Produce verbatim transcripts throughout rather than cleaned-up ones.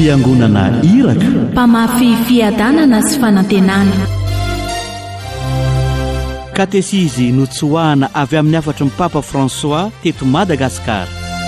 fiangonana iraka, mpamafy fiadanana sy fanantenana. katesizy notsoahana avy amin'ny afatry ny Papa François teto Madagasikara.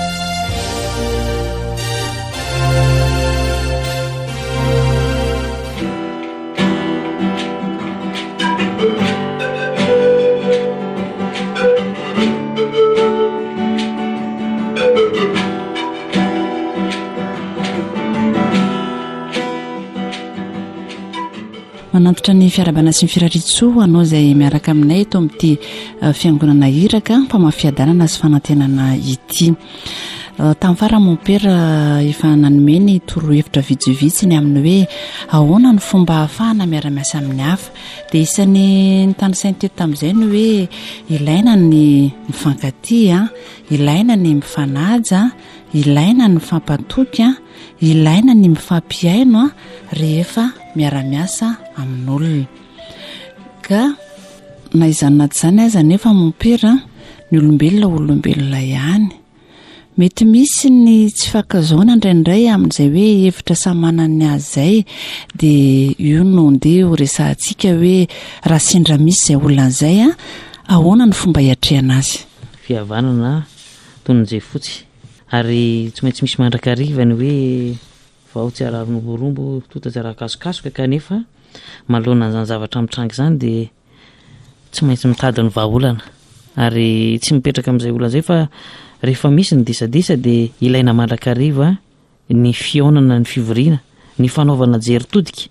Manantitra ny fiarabana sy ny firaritsoa anao izay miaraka aminay eto amin'ity fiangonana iraka mpamafiadanana sy fanantenana ity. Tamin'ny farany mon père efa nanomeny torohevitra vitsivitsiny amin'ny hoe ahoana ny fomba ahafahana miara-miasa amin'ny hafa, dia isan'ny ny tany sainy teto tamin'izay ny hoe ilaina ny mifankatia, ilaina ny mifanaja, ilaina ny mifampatoky, ilaina ny mifampiaino rehefa miara-miasa amin'olona. Ka na izany na tsy izany aza nefa mon père, ny olombelona olombelona ihany. Mety misy ny tsy fankazona indraindray amin'izay hoe hevitra samy manana azy izay, dia io no ndeha ho resahantsika hoe raha sendra misy izay olona izay, ahoana ny fomba hiatrehana azy? Fihavanana toy ny jefotsy, ary tsy maintsy misy mandrakariva ny hoe vao tsy araron'omborombo tota tsy ara-kasokasoka, kanefa manoloana izany zavatra mitranga izany dia tsy maintsy mitady ny vahaolana, ary tsy mipetraka amin'izay olana izay fa rehefa misy ny disadisa dia ilaina mandrakariva ny fionana, ny fivoriana, ny fanaovana jeritodika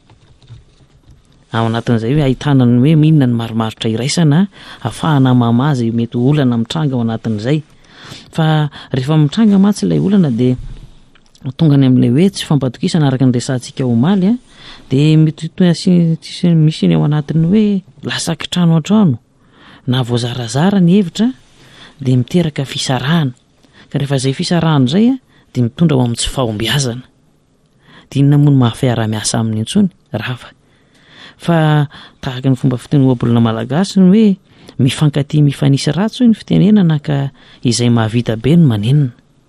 ao anatin'izay hoe ahitana ny hoe minona ny marimaritra iraisana, ahafahana mamazy mety olana mitranga ao anatin'izay. Fa rehefa mitranga matsy ilay olana dia tonga ny amin'ilay hoe tsy fampatokisana araka ny resantsika omaly, dia mety misy ny ao anatin'ny hoe lasaky trano an-trano na voazarazara ny hevitra dia miteraka fisarahana, ka rehefa izay fisarahana izay dia mitondra ho amin'ny tsy fahombiazana, dia inona moa no mahafiara-miasa amin'ny intsony rafa. Fa tahaka ny fomba fiteny ohabolona malagasy ny hoe mifankatia mifanisy ratso ny fitenenana ka izay mahavita be ny manenina.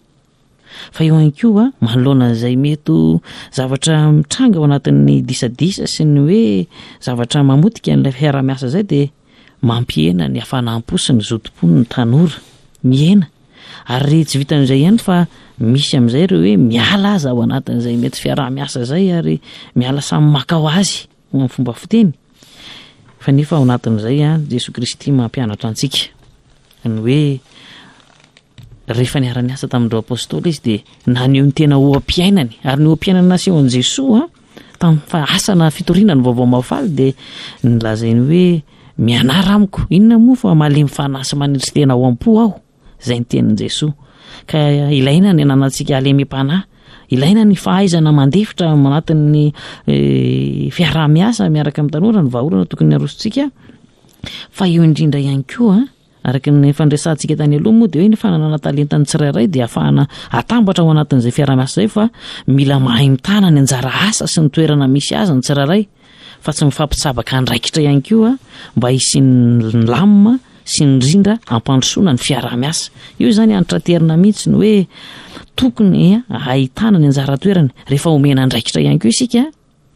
Fa eo ihany koa manoloana izay mety zavatra mitranga ao anatin'ny disadisa sy ny hoe zavatra mamotika n'ilay fiara-miasa izay dia mampiena ny hafanam-po sy ny zotom-po ny tanora miena, ary tsy vitan'izay ihany fa misy amin'izay ireo hoe miala aza ao anatin'izay mety fiara-miasa izay ary miala samy makao azy amin'ny fomba fiteny. Fa nefa ao anatin'izay Jesoa Kristy mampianatra antsika ny hoe rehefa niara-niasa tamin'ireo apôstôly izy dia na ny eo ny tena ho ampiainany, ary ny ho ampiainany nasehoan'i Jesoa tamin'ny fa asana fitoriana ny vaovao mafaly dia nilazainy hoe mianara amiko, inona moa fa malemy fanasy manitry tena ao am-po aho, izay ny tenin'i Jesoa. Ka ilaina ny ananantsika halemem-panahy, ilaina ny fahaizana mandefitra anatin'ny e, fiaraha-miasa miaraka amin'ny tanora, ny vahaolana tokony arosontsika. Fa eo indrindra ihany koa araka ny fandraisantsika tany aloha moa dia hoe ny fananana talentany tsirairay dia ahafahana atambatra ao anatin'izay fiaraha-miasa izay, fa mila mahay mitana ny anjara asa sy ny toerana misy azy ny tsirairay, fa tsy mifampitsabaka andraikitra ihany koa mba hisian'ny lamina sy ny rindra ampandrosoana ny fiaraha-miasa. Io izany antraterina mihitsy ny hoe tokony ahitana ny anjara toerany rehefa omena andraikitra ihany koa isika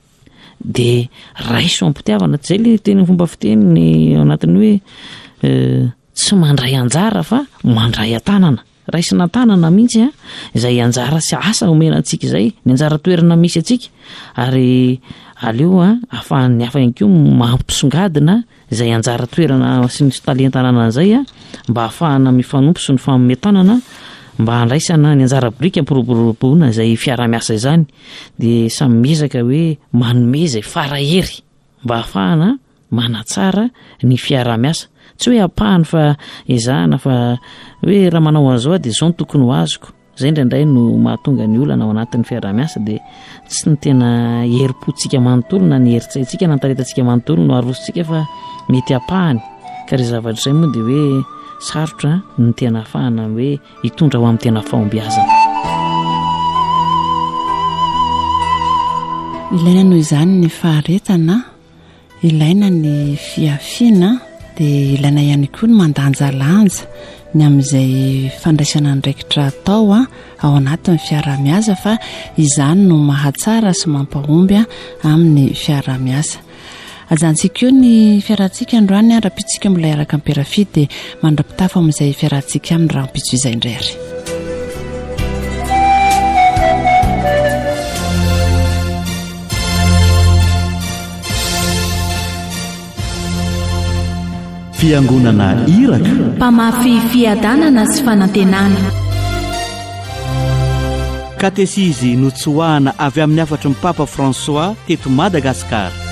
dia raiso ampitiavana. Tsy izay le teny fomba fiteny ny anatin'ny hoe e, tsy mandray anjara fa mandray atanana, raisina tanana mihitsy izay anjara sy asa omena antsika izay, ny anjara toerana misy antsika, ary aleo ahafahan'ny hafa ihany koa mampisongadina izay anjara toerana sy ny talentanana izay mba ahafahana mifanompo sy ny famometanana, mba handraisana ny anjara brika ampiroboroboana izay fiara-miasa izany, dia samy miezaka hoe manome izay farahery mba ahafahana manatsara ny fiara-miasa. Tsy hoe apahany fa ezahana fa hoe raha manao an'izao dia izao no tokony ho azoko. Izay indraindray no mahatonga ny olana ao anatin'ny fiara-miasa dia tsy ny tena herim-pontsika manontolo na ny heritsaintsika na ny talentantsika manontolo no arosontsika fa mety apahany. Ka ry zavatra izay moa dia hoe sarotra ny tena ahafahana hoe hitondra ho amin'ny tena fahombiazana. Ilaina noho izany ny faharetana, ilaina ny fiafiana, dia ilaina ihany koa ny mandanjalanja, ny amin'izay fandraisana ndraikitra atao a ao anatin'ny fiaramiasa fa izany no mahatsara sy mampahomby a amin'ny fiaramiasa. ajantsika eo ny fiarantsika androany a rapitsika mbola araka amperafity dia mandra-pitafa amin'izay fiarantsika amin'ny rahampitso izay indray ary. fiangonana iraka mpamafy fiadanana sy fanantenana katesizy notsoahana avy amin'ny afatry ny papa François teto Madagasikara.